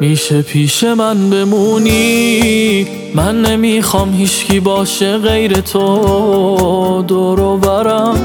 میشه پیش من بمونی، من نمیخوام هیچکی باشه غیر تو دور و برم.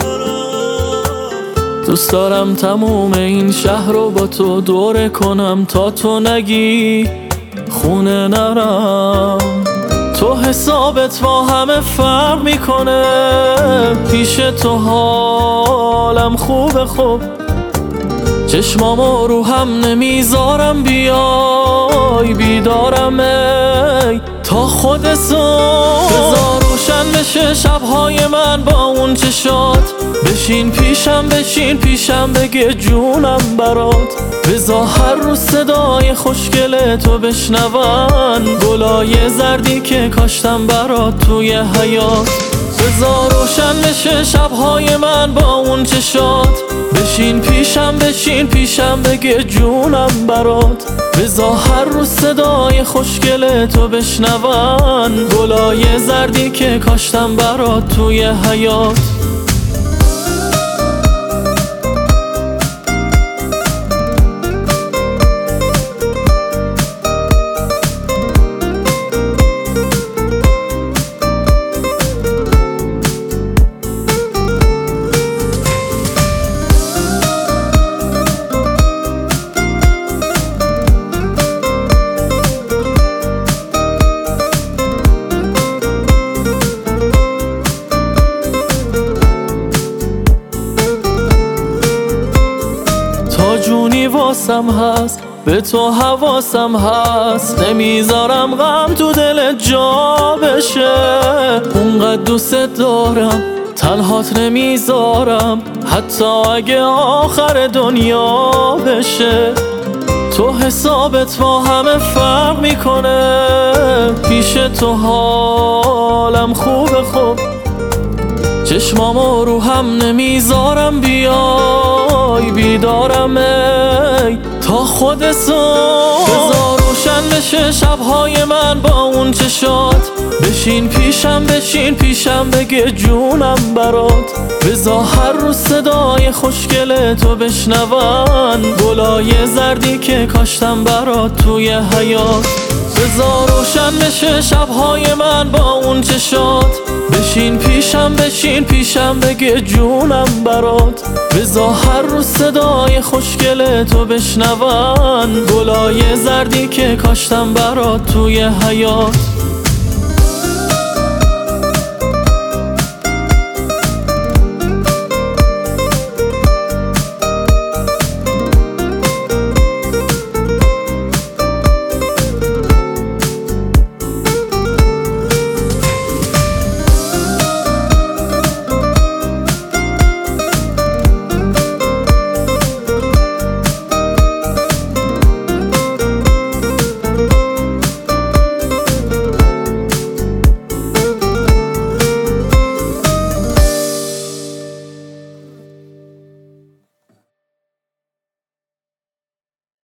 دوست دارم تموم این شهر رو با تو دوره کنم تا تو نگی خونه نرم. تو حسابت با همه فرق میکنه، پیش تو حالم خوبه. خب چشمامو رو هم نمیذارم بیای بیدارم ای تا خود صبح. بذار روشن بشه شبهای من با اون چشات، بشین پیشم بگه جونم برات. بذار هر روز صدای خوشگل تو بشنون، گلای زردی که کاشتم برات توی حیاط. بذار روشن بشه شبهای من با اون چشات، بشین پیشم بگه جونم برات. بذار هر روز صدای خوشگل تو بشنون، گلای زردی که کاشتم برات توی حیاط. جونی واسم هست، به تو حواسم هست، نمیذارم غم تو دلت جا بشه. اونقدر دوست دارم تنهات نمیذارم، حتی اگه آخر دنیا بشه. تو حسابت با همه فرق میکنه، پیش تو حالم خوبه. خب چشمامو رو هم نمیذارم بیای بیدارم ای تا خود صبح. بذار روشن بشه شبهای من با اون چشات، بشین پیشم بگه جونم برات. بذار هر روز صدای خوشگل تو بشنون، گلای زردی که کاشتم برات توی حیاط. بذار روشن بشه شبهای من با اون چشات، بشین پیشم بگه جونم برات. بذار هر روز صدای خوشگل تو بشنون، گلای زردی که کاشتم برات توی حیاط.